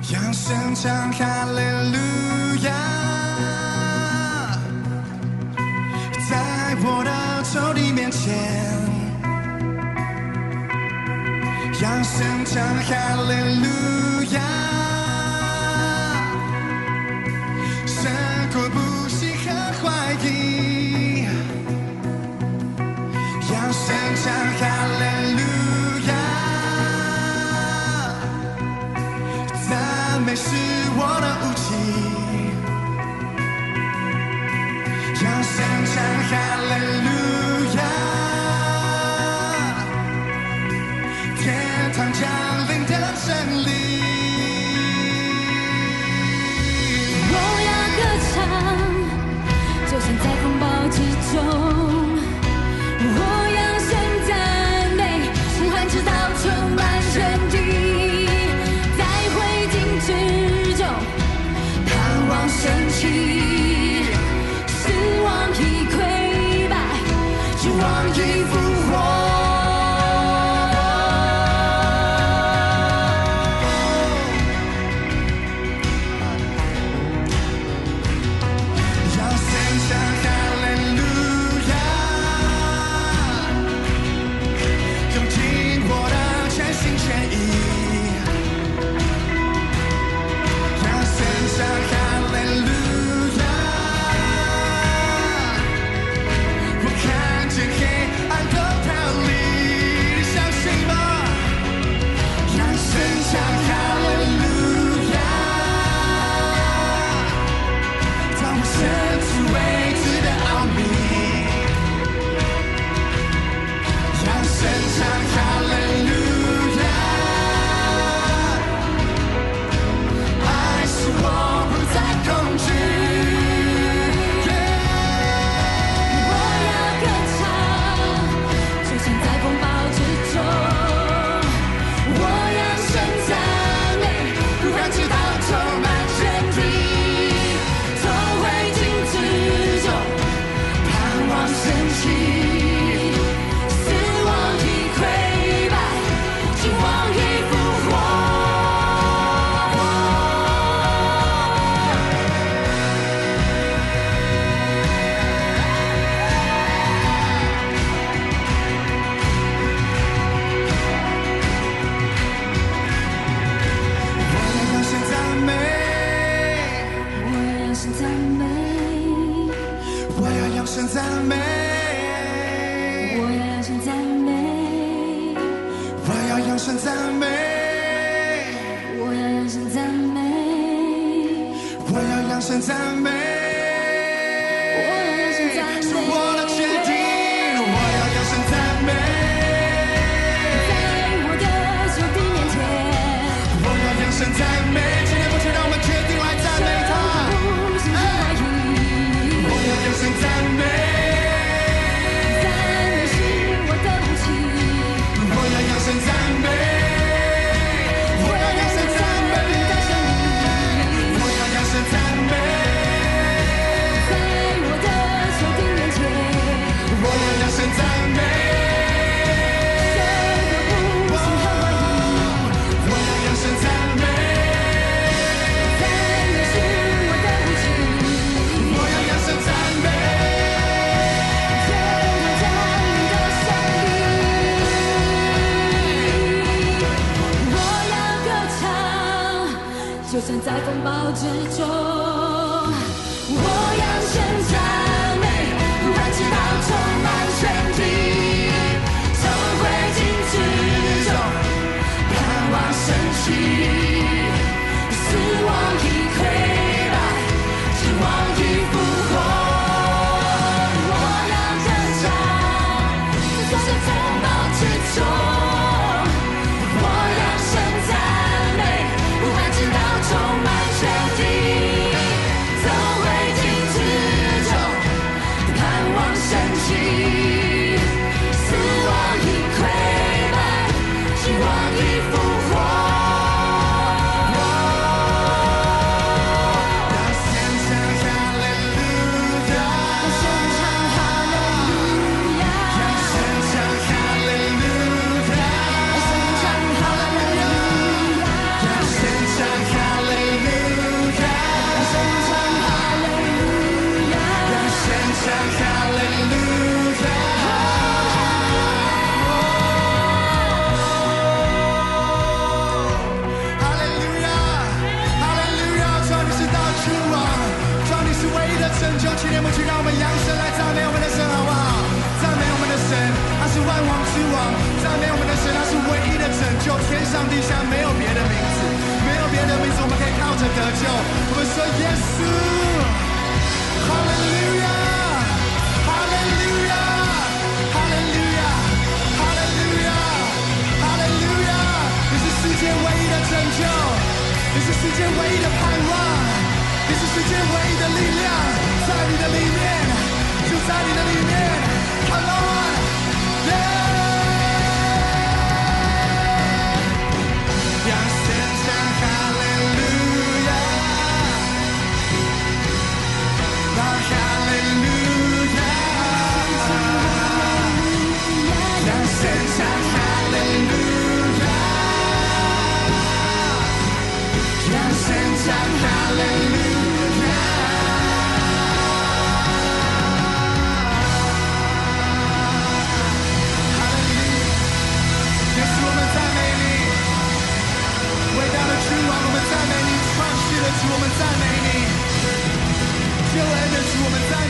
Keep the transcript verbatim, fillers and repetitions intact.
扬声唱哈利路亚，在我的仇敌面前，扬声唱哈利路亚，胜过不幸和怀疑，扬声唱哈利路亚，赞美是我的武器，扬声唱哈利路亚，天堂降临的真理。 我要歌唱，就算在风暴之中，我要先赞美，呼喊直到充满全地，在灰烬之中盼望升起，死亡已溃败，指望已复活。 就算在风暴之中，我扬声赞美，呼喊直到充满全地，从灰烬之中盼望升起，死亡已溃败，指望已复活。我要歌唱，就算在风暴之中。充满全地，从灰烬之中盼望升起，死亡已溃败，希望已复活。 扬声唱哈利路亚，扬声唱哈王，赞美我们的神，他是唯一的拯救，天上地下没有别的名字，没有别的名字我们可以靠着得救。我们说耶稣，哈利路亚，哈利路亚，哈利路亚，哈利路亚，哈利路亚！你是世界唯一的拯救，你是世界唯一的盼望，你是世界唯一的力量，在你的里面，就在你的里面。Come on, yeah！ 让神唱哈利路亚，让哈利路亚，让神唱哈利路亚，让神唱哈利路亚。主，我们赞美你；创世的主，我们赞美你；救恩的主，我们赞美你。